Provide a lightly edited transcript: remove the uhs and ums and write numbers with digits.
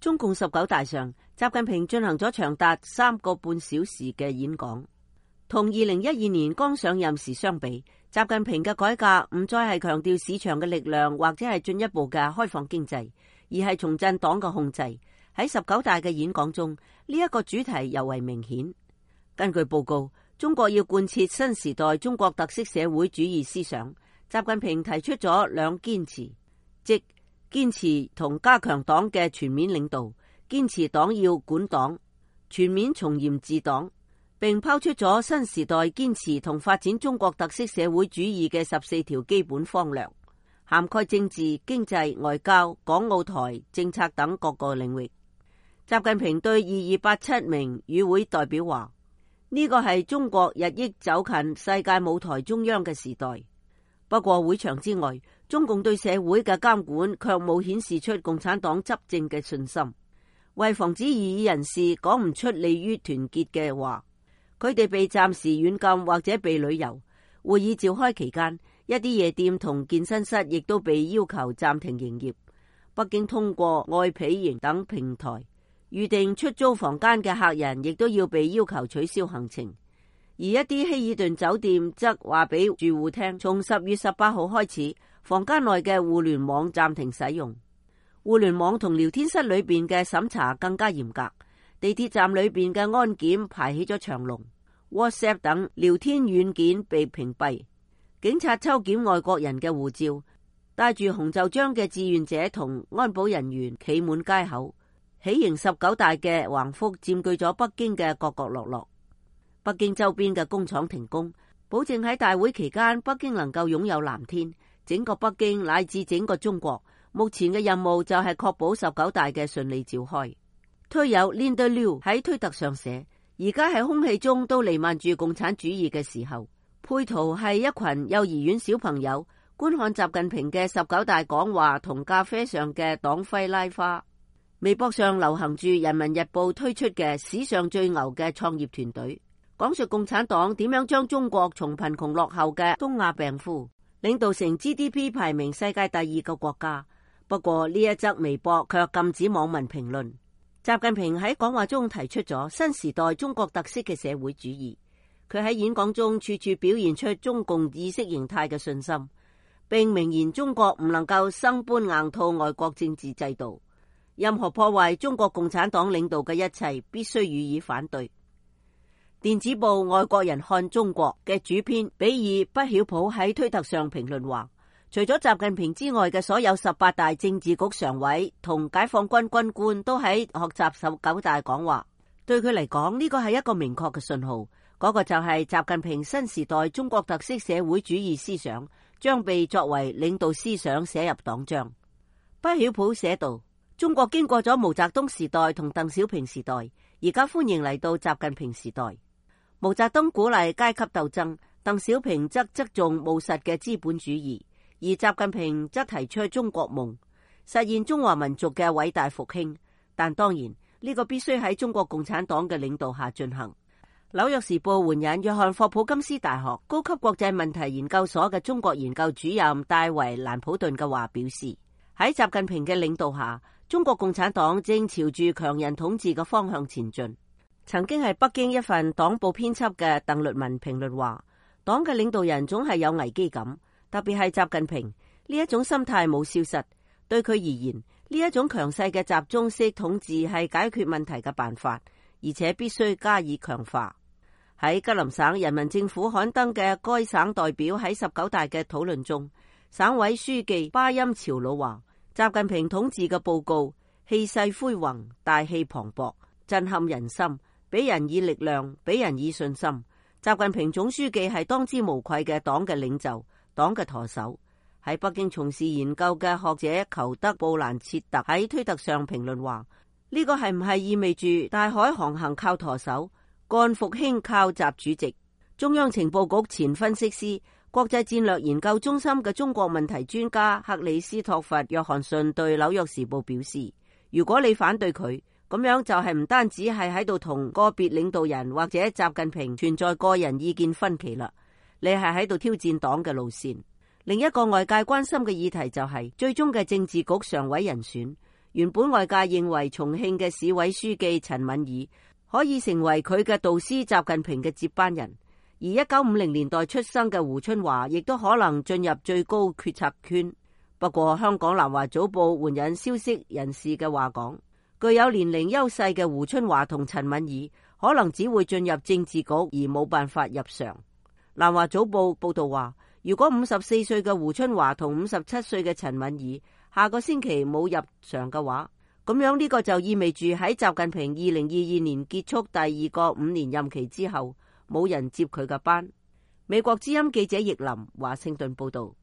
中共19大上，習近平進行咗長達3個半小時嘅演講。同2012年剛上任時相比，習近平嘅改革唔再係強調市場嘅力量或者係進一步嘅開放經濟，而係重振黨嘅控制。喺19大嘅演講中，呢一個主題尤為明顯。根據報告，中國要貫徹新時代中國特色社會主義思想，習近平提出咗兩堅持，即堅持同加強黨嘅全面領導，堅持黨要管黨，全面從嚴治黨，並拋出咗新時代堅持同發展中國特色社會主義嘅14條基本方略，涵蓋政治、經濟、外交、港澳台政策等各個領域。習近平對2287名與會代表話：呢個係中國日益走近世界舞台中央嘅時代。不過會場之外，中共對社會嘅監管卻冇顯示出共產黨執政嘅信心。為防止異議人士講唔出利於團結嘅話，佢哋被暫時軟禁或者被旅遊。會議召開期間，一啲夜店同健身室亦都被要求暫停營業。北京通過愛彼迎等平台預定出租房間嘅客人亦都要被要求取消行程。而一啲希爾頓酒店則話俾住戶聽，從10月18號開始，房間內嘅互聯網暫停使用。互聯網同聊天室裏邊嘅審查更加嚴格，地鐵站裏邊嘅安檢排起咗長龍。WhatsApp 等聊天軟件被屏蔽。警察抽檢外國人嘅護照，帶住紅袖章嘅志願者同安保人員企滿街口。喜迎19大嘅橫幅佔據咗北京嘅各角落落。北京周邊嘅工廠停工，保證喺大會期間北京能夠擁有藍天。整個北京乃至整個中國，目前嘅任務就係確保19大嘅順利召開。推友 Linda Liu 喺推特上寫：而家喺空氣中都彌漫住共產主義嘅時候。配圖係一群幼兒園小朋友觀看習近平嘅19大講話同咖啡上嘅黨徽拉花。微博上流行住人民日報推出嘅史上最牛嘅創業團隊，講述共產黨點樣將中國從貧窮落後嘅東亞病夫領導成 GDP 排名世界第2個國家。不過呢一則微博卻禁止網民評論。習近平喺講話中提出咗新時代中國特色嘅社會主義。佢喺演講中處處表現出中共意識形態嘅信心，並明言中國唔能夠生搬硬套外國政治制度。任何破壞中國共產黨領導嘅一切必須予以反對。電子報《外國人看中國》嘅主編比爾不曉普喺推特上評論話：除咗習近平之外嘅所有18大政治局常委同解放軍軍官都喺學習19大講話，對佢嚟講呢個係一個明確嘅信號，嗰個就係習近平新時代中國特色社會主義思想將被作為領導思想寫入黨章。不曉普寫道：中國經過咗毛澤東時代同鄧小平時代，而家歡迎嚟到習近平時代。毛澤東鼓勵階級鬥爭，鄧小平則側重務實嘅資本主義，而習近平則提出中國夢，實現中華民族嘅偉大復興。但當然呢個必須喺中國共產黨嘅領導下進行。紐約時報援引約翰霍普金斯大學高級國際問題研究所嘅中國研究主任戴維蘭普頓嘅話表示，喺習近平嘅領導下，中國共產黨正朝住強人統治嘅方向前進。曾經係北京一份黨報編輯嘅鄧律文評論話，黨嘅領導人總係有危機感，特別係習近平呢一種心態冇消失。對佢而言，呢一種強勢嘅集中式統治係解決問題嘅辦法，而且必須加以強化。喺吉林省人民政府刊登嘅該省代表喺19大嘅討論中，省委書記巴音朝魯話，習近平統治嘅報告氣勢恢宏，大氣磅礴，震撼人心，俾人以力量，俾人以信心。習近平總書記係當之無愧嘅黨嘅領袖，黨嘅舵手。喺北京從事研究嘅學者裘德布蘭切特喺推特上評論話，呢個係唔係意味住大海航行靠舵手，幹復興靠習主席？中央情報局前分析師、國際戰略研究中心嘅中國問題專家克里斯托弗約翰遜對紐約時報表示，如果你反對佢，咁樣就係唔單止係喺度同個別領導人或者習近平存在個人意見分歧啦，你係喺度挑戰黨嘅路線。另一個外界關心嘅議題就係最終嘅政治局常委人選。 原本外界認為重慶嘅市委書記陳敏爾可以成為佢嘅導師習近平嘅接班人，而1950年代出生嘅胡春華亦都可能進入最高決策圈。不過香港南華早報援引消息人士嘅話講，具有年齡優勢嘅胡春華同陳敏爾可能只會進入政治局而冇辦法入常。南華早報報道話，如果54歲嘅胡春華同57歲嘅陳敏爾下個星期冇入常嘅話，咁樣呢個就意味住喺習近平2022年結束第2個5年任期之後，冇人接佢嘅班。美國之音記者易林華盛頓報道。